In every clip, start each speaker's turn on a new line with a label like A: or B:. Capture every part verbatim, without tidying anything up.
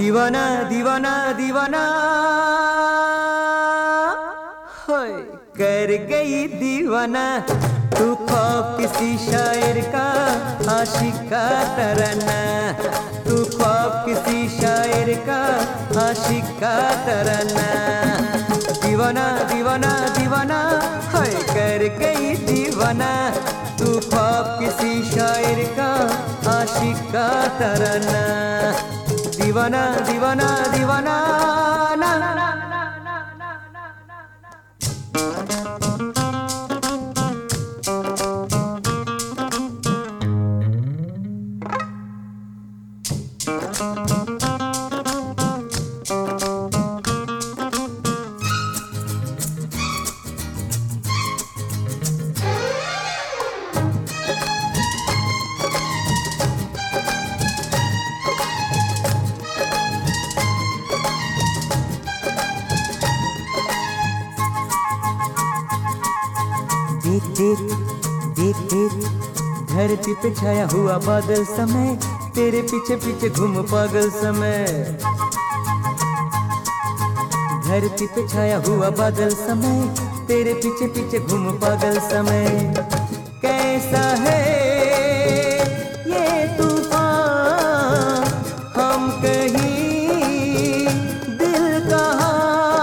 A: दीवाना दीवाना दीवाना होए कर गई दीवाना। तू ख्वाब किसी शायर का आशिक का तराना। तू ख्वाब किसी शायर का आशिक का तराना। दीवाना दीवाना दीवाना होए कर गई दीवाना। तू ख्वाब किसी शायर का आशिक का तराना। दीवाना दीवाना दीवाना ना ना ना ना ना ना देख देख देख देख धरती पे छाया हुआ बादल समय। तेरे पीछे पीछे घूम पागल समय। धरती पे छाया हुआ बादल समय। तेरे पीछे पीछे घूम पागल समय। कैसा है ये तूफान हम कहीं दिल कहाँ।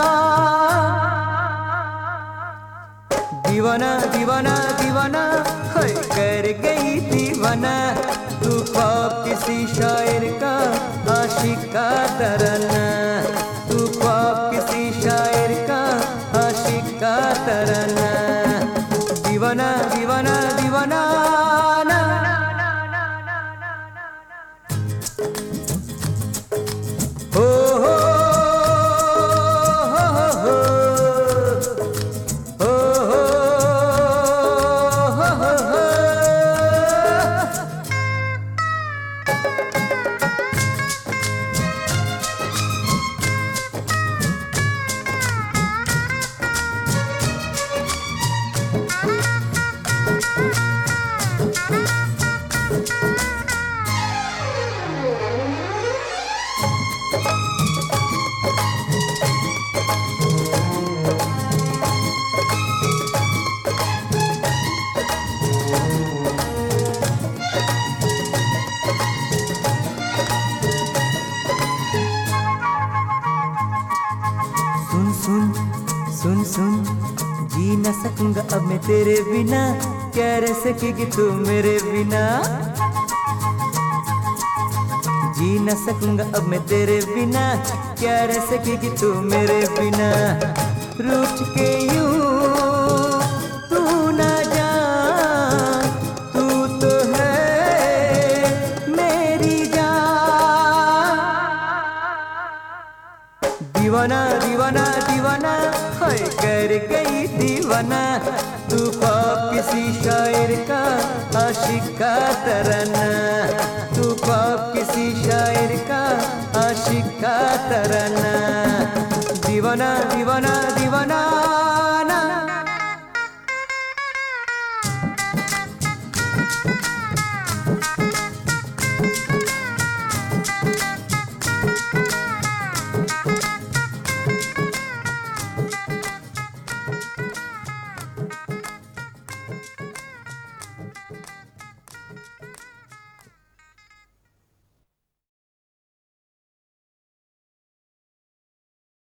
A: दीवाना दीवाना दीवाना होए कर गई दीवाना। तू ख्वाब किसी शायर का आशिक का तराना। तू ख्वाब किसी शायर का आशिक का तराना। दीवाना दीवाना दीवाना ना ना ना ना ना ना हो हो सुन सुन सुन सुन जी न सकूंगा अब मैं तेरे बिना। क्या रह सकेगी तू मेरे बिना। जी न सकूंगा अब मैं तेरे बिना। क्या रह सकेगी तू मेरे बिना। रूठ के यूं तू ना जा। तू तो है मेरी जान। दीवाना दीवाना दीवाना होए कर गई दीवाना। तू ख्वाब किसी शायर का आशिक का तराना। तू ख्वाब किसी शायर का आशिक का तराना। दीवाना दीवाना